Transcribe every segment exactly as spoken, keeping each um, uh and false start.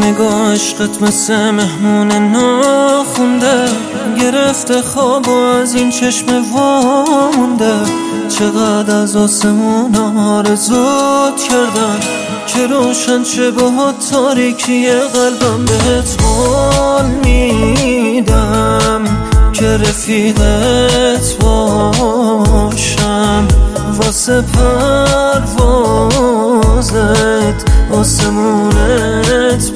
نگاه عشقت مثل مهمون ناخونده، گرفته خواب و از این چشم وامونده. چقدر از آسمون آرزوت کردم که روشن چه با تاریکی قلبم. بهت قول میدم که رفیقت باشم، واسه پروازت آسمونت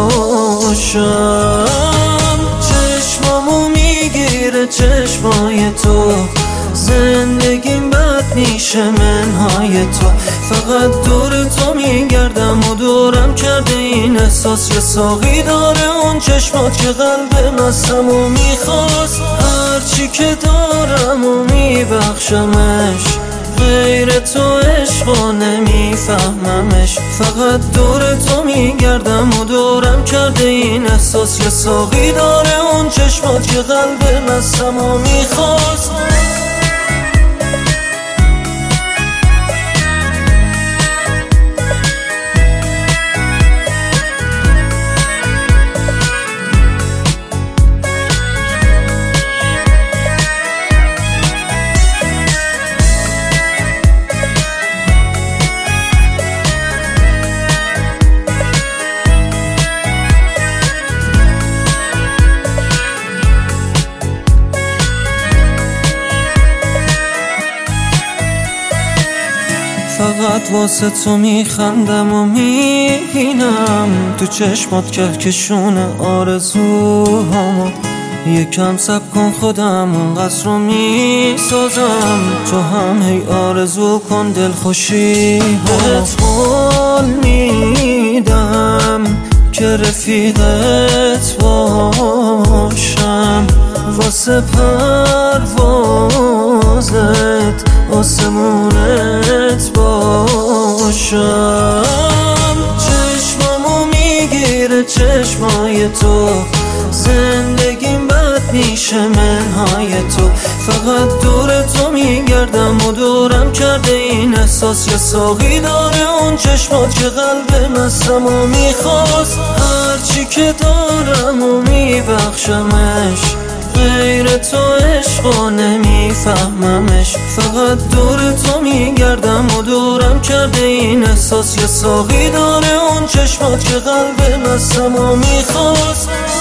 باشم. چشمامو میگیره چشمای تو، زندگیم بد میشه منهای تو. فقط دور تو میگردم و دورم کرده این احساس. یه ساقی داره اون چشمات که قلب مستمو میخواست. هرچی که دارم و میبخشمش، غیر تو عشقا نمیفهممش. فقط دور تو میگردم و دورم کرده این احساس. یه ساقی داره اون چشمات که قلب مستمو میخواست. فقط واسه تو میخندم و میبینم تو چشمات کهکشون آرزوهامو. یکم صبر کن خودم اون قصر رو میسازم، تو هم هی آرزو کن دلخوشی. بهت قول میدم که رفیقت باشم، واسه پروازت آسمونت باشم. چشمامو میگیره چشمای تو، زندگیم بد میشه منهای تو. فقط دور تو میگردم و دورم کرده این احساس. یه ساقی داره اون چشمات که قلب مستمو میخواست. هرچی که دارم و میبخشمش، غیر تو عشقا نمیفهممش. فقط دور تو میگردم و دورم کرده این احساس. یه ساقی داره اون چشمات که قلب مستمو میخواست.